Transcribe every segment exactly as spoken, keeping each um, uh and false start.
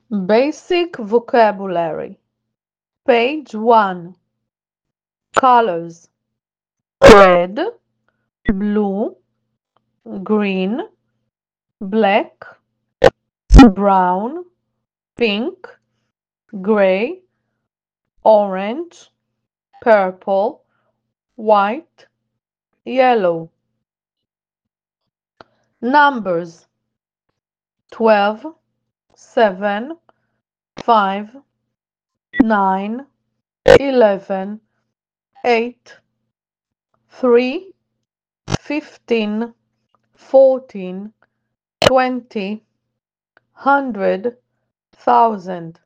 Basic vocabulary. Page one. Colors: red, blue, green, black, brown, pink, gray, orange, purple, white, yellow. Numbers: twelve, seven, five, nine, eleven, eight, three, fifteen, fourteen, twenty, hundred, thousand.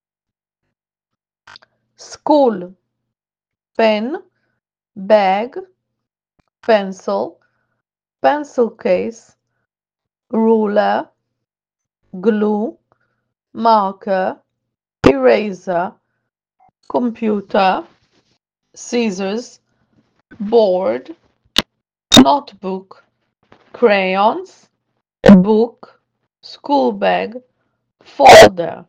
School: pen, bag, pencil, pencil case, ruler, glue, marker, eraser, computer, scissors, board, notebook, crayons, book, school bag, folder.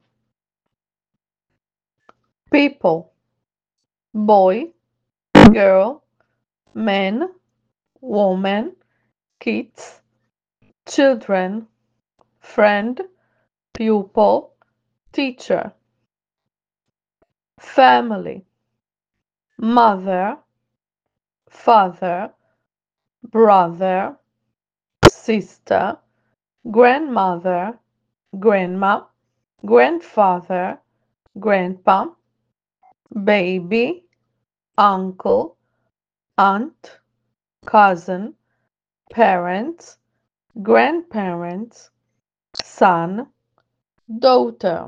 People: boy, girl, man, woman, kids, children, friend, pupil, teacher. Family: mother, father, brother, sister, grandmother, grandma, grandfather, grandpa, baby, uncle, aunt, cousin, parents, grandparents, son, daughter.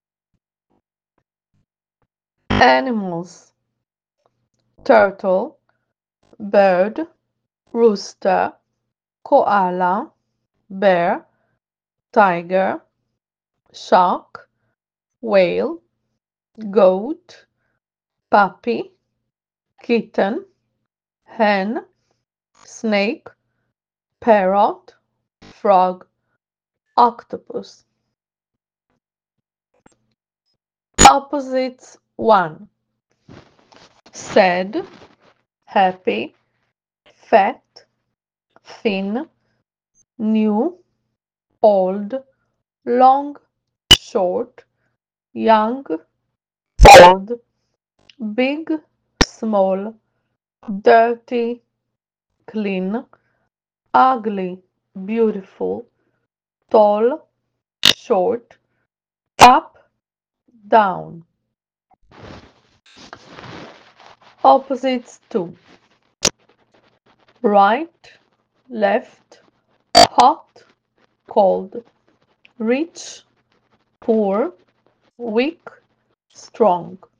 Animals: turtle, bird, rooster, koala, bear, tiger, shark, whale, goat, puppy, kitten, hen, snake, parrot, frog, octopus. Opposites: one. Sad, happy, fat, thin, new, old, long, short, young, old, big, small, dirty, clean, ugly, beautiful, tall, short, up, down. Opposites two. Right, left, hot, cold, rich, poor, weak, strong.